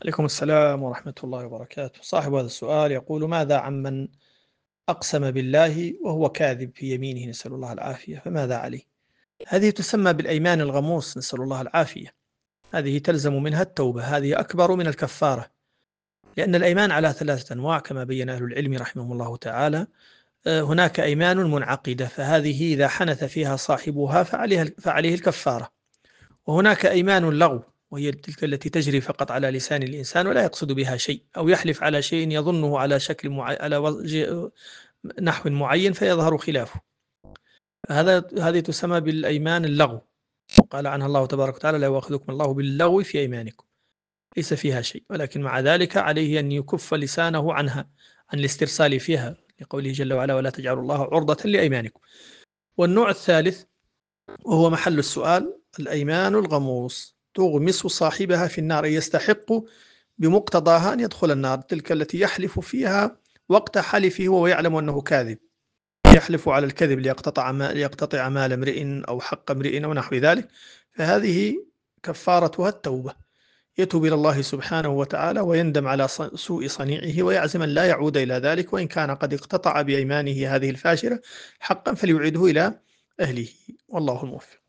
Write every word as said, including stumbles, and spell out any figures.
عليكم السلام ورحمة الله وبركاته. صاحب هذا السؤال يقول: ماذا عمن أقسم بالله وهو كاذب في يمينه، نسأل الله العافية، فماذا عليه؟ هذه تسمى بالأيمان الغموس، نسأل الله العافية. هذه تلزم منها التوبة، هذه أكبر من الكفارة، لأن الأيمان على ثلاثة أنواع كما بين أهل العلم رحمهم الله تعالى. آه، هناك أيمان منعقدة، فهذه إذا حنث فيها صاحبها فعليها فعليه الكفارة. وهناك أيمان لغو، وهي تلك التي تجري فقط على لسان الإنسان ولا يقصد بها شيء، أو يحلف على شيء يظنه على شكل معين، على وجه- نحو معين فيظهر خلافه. هذا هذه تسمى بالأيمان اللغو، وقال عنها الله تبارك وتعالى: لا يؤاخذكم الله باللغو في أيمانكم، ليس فيها شيء، ولكن مع ذلك عليه أن يكف لسانه عنها، عن الاسترسال فيها، لقوله جل وعلا: ولا تجعلوا الله عرضة لأيمانكم. والنوع الثالث وهو محل السؤال: الأيمان الغموس، تغمس صاحبها في النار، يستحق بمقتضاها أن يدخل النار، تلك التي يحلف فيها وقت حلفه وهو يعلم أنه كاذب، يحلف على الكذب ليقتطع مال ليقتطع مال امرئ أو حق امرئ أو نحو ذلك، فهذه كفارتها التوبة، يتوب إلى الله سبحانه وتعالى ويندم على سوء صنيعه ويعزم أن لا يعود إلى ذلك، وإن كان قد اقتطع بأيمانه هذه الفاشرة حقا فليعيده إلى أهله، والله الموفق.